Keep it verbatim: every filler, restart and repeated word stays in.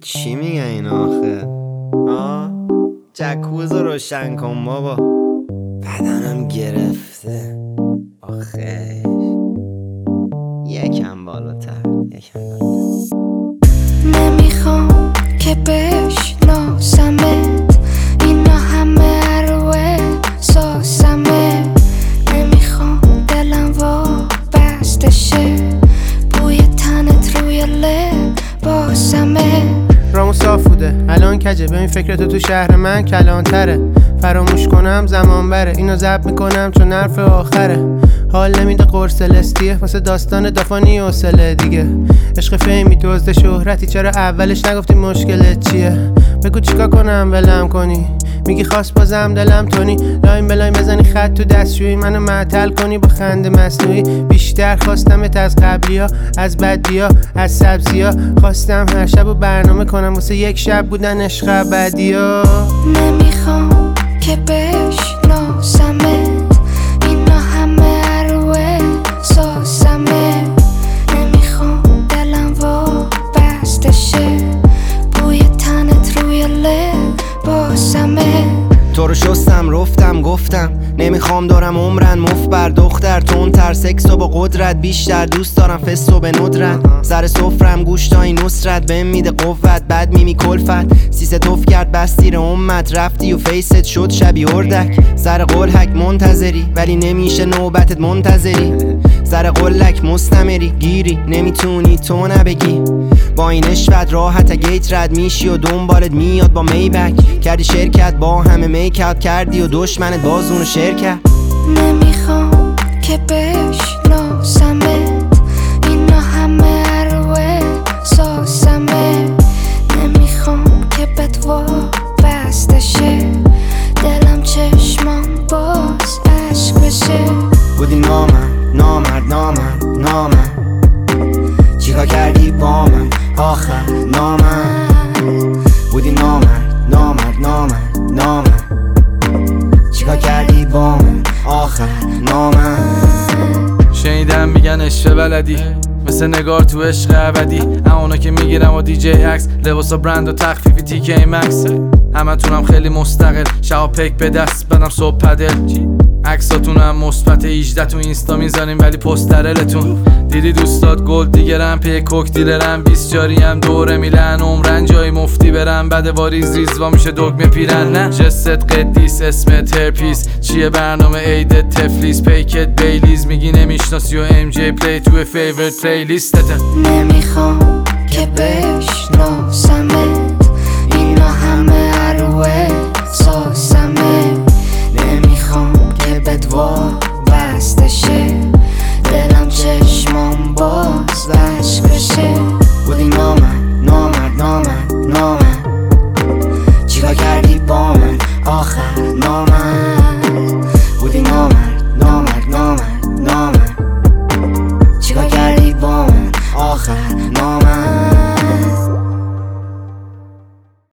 چی میگه این آخه؟ آه جکوز رو روشن کن بابا، بدنم گرفته آخه. یکم بالاتر یکم بالاتر. نمیخوام که بشناسمت، اینا همه اروه ساسمه. نمیخوام دلم وابسته شه، بوی تنت روی لباسمه. رامو صاف بوده الان کجه، ببین فکرتو تو شهر من کلانتره. فراموش کنم زمان بره، اینو ضبط میکنم چون حرف آخره. حال نمیده قرص لستیه واسه داستان دافانی حوصله دیگه. عشق فیمی دزد شهرتی، چرا اولش نگفتی مشکلت چیه؟ بگو چیکار کنم ولم کنی، میگی خواست بازم دلم تونی. لاین بلاین بزنی خط تو دستشویی، منو معطل کنی با خنده مصنوعی. بیشتر خواستمت از قبلیا، از بدیا، از سبزیا. خواستم هر شب و برنامه کنم واسه یک شب بودن عشق ابدیا. نمیخوام که بشناسمت، اینا همه اروه ساسمه. نمیخوام دلم وابسته شه، بوی تنت روی لباسمه. تو رو شستم رفتم گفتم نمیخوام دارم عمرن مفت بر دختر. تندتر سکس و با قدرت بیشتر، دوست دارم فست و به ندرت. سر سفرم گوشتای نصرت بهم میده قوت، بعد میمی کلفت. سیسه توف کرد بستیر امت، رفتی و فیست شد شبی اردک. سر قلحک منتظری ولی نمیشه نوبتت منتظری. سر قلک مستمری گیری نمیتونی تو نبگی. با این اشوت راحت گیت رد میشی و دنبالت میاد با میبک. کردی شرکت با همه میکات کردی و دشمنت بازونو شرکت. نمیخوام که بشناسمت، اینا همه اروه ساسمه. نمیخوام که بهت وابسته شه، دلم چشمام باز عشق بشه. بودی نامم نامرد نامرد نامم، چیکار کردی با من آخر نامم. بودی نامرد نامرد نامرد نامم، چیکار کردی با من آخر نامم. شنیدم میگن عشق بلدی، مثل نگار تو عشق ابدی. همونا که میگیرم و دیجی عکس، لباسا برند و تخفیفی تیکه مکس. همه تونم خیلی مستقل، شبا پیک به دست بدم صبح پدل. عکساتونم مثبت هجده تو اینستا میذاریم ولی پسترلتون. دیدی دوستات گلد دیگرم پی کوک دیلرم، بیست جاریم دوره میلن عمرن جای مفتی برم. بعد واریز ریزوا میشه دگمه پیرن. نه جست قدیس اسمت هرپیس، چیه برنامه عیدت تفلیس. پیکت بیلیز میگی نمیشناسی و ام جی پلی تو فیورت پلی لیستته.